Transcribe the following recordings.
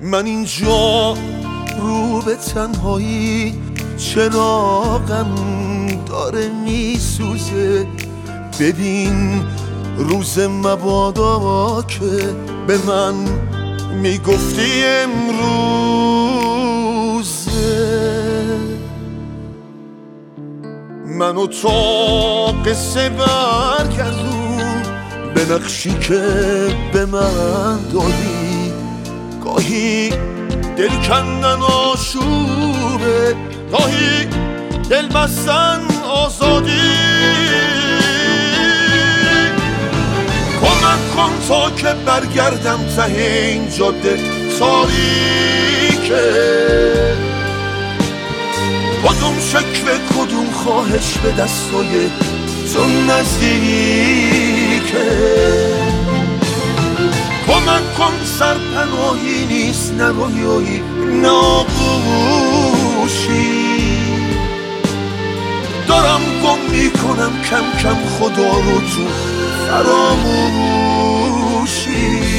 من اینجا رو به تنهایی چراغم داره میسوزه. ببین روز مبادا که به من میگفتی امروزه. منو تا قصه برگردون به نقشی که به من دادی. گاهی دل کندن آشوبه، گاهی دل بستن آزادی. کمک کن تا که برگردم ته این جاده تاریکه. کدوم شکوه کدوم خواهش به دستای تو نزدیکه. کمک کن سرپناهی نیست نه رویایی نه آغوشی. دارم گم میکنم کم کم خدا رو تو فراموشی.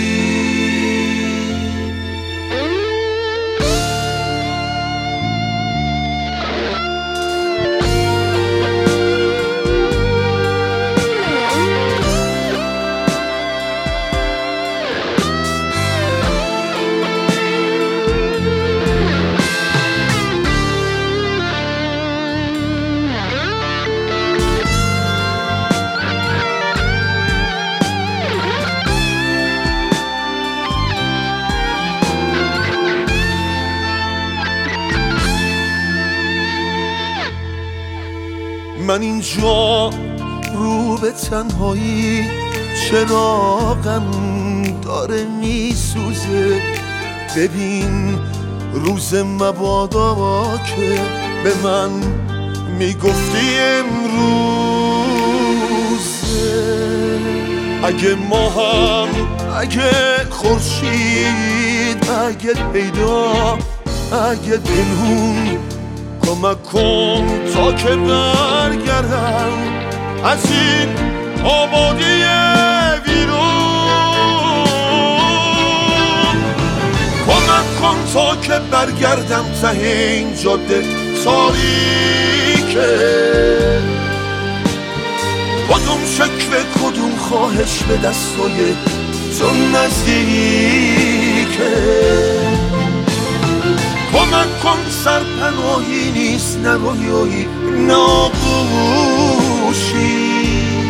من اینجا رو به تنهایی چراغم داره میسوزه. ببین روز مبادا که به من میگفتی امروزه. اگه ماهم، اگه خورشید، اگه پیدا، اگه پنهون، کمک کن تا که برگردم از این آبادی ویرون. کمک کن تا که برگردم ته این جاده تاریکه. کدوم شکوه کدوم خواهش به دستای تو نزدیکه. کمک کن سرپناهی نیست نه رویایی نه آغوشی.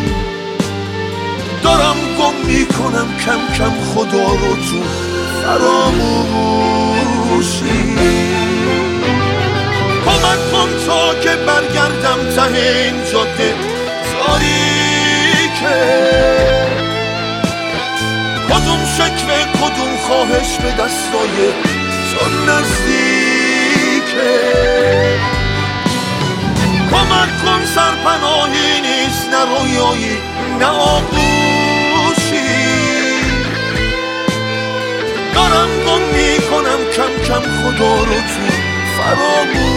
دارم گم میکنم کم کم خدا رو تو فراموشی. کمک کن تا که برگردم ته این جاده تاریکه. کدوم شکوه کدوم خواهش به دستای تو نزدیکه. کمک کن سرپناهی نیست نه رویایی نه آغوشی. دارم گم میکنم کم کم خدا رو تو فراموشی.